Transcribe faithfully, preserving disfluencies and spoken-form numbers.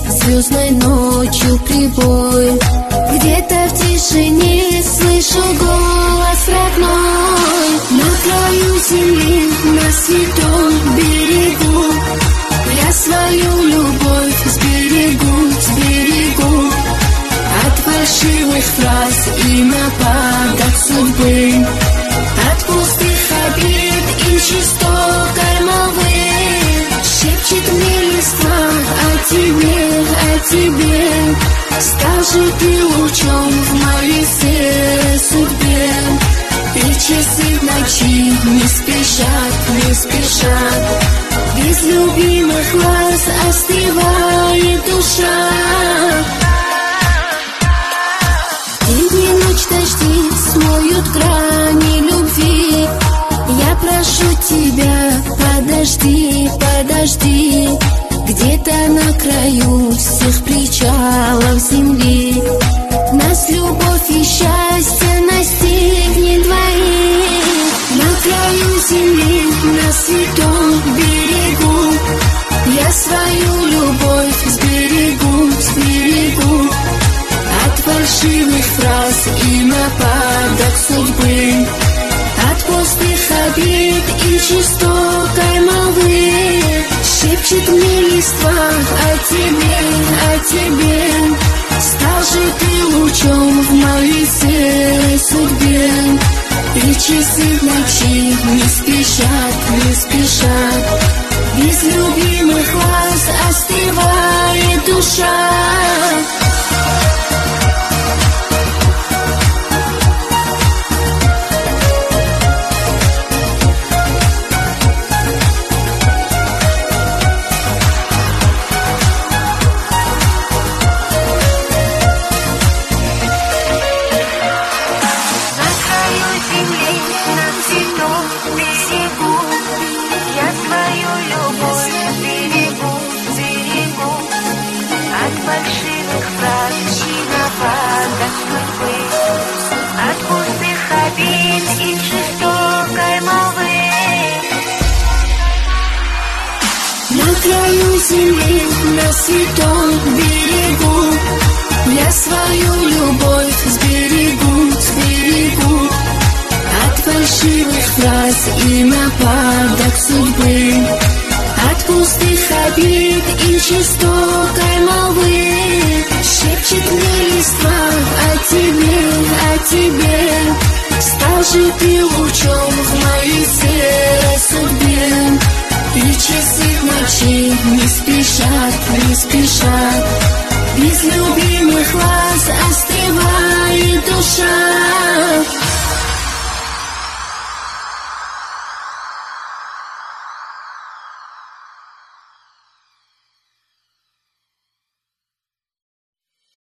звездной ночью прибой. Где-то в тишине слышу голос родной. На краю земли, на святом берегу я свою любовь сберегу, сберегу от фальшивых фраз и нападок судьбы, от пустых обид и жестокой молвы. Шепчет мне листва о тебе, о тебе. Стал же ты лучом в моей серой судьбе. И часы в ночи не спешат, не спешат. Без любимых глаз остывает душа. День и ночь дожди смоют грани любви. Я прошу тебя, подожди, подожди. Где-то на краю всех причалов земли нас любовь и счастье настигнет двоих. На краю земли, на святом берегу я свою любовь сберегу, сберегу от фальшивых фраз и нападок судьбы, от пустых обид и жестокой молвы. Шепчет мне листва о тебе, о тебе. Стал же ты лучом в моей серой судьбе. И часы в ночи не спешат, не спешат. Без любимых глаз остывает душа. Фальшивых фраз и нападок судьбы, от пустых обид и жестокой молвы. На краю земли, на святом берегу я свою любовь сберегу, сберегу от фальшивых фраз и нападок судьбы, от пустых обид и жестокой молвы. Шепчет мне листва о тебе, о тебе. Стал же ты лучом в моей серой судьбе. И часы в ночи не спешат, не спешат. Без любимых глаз остывает душа.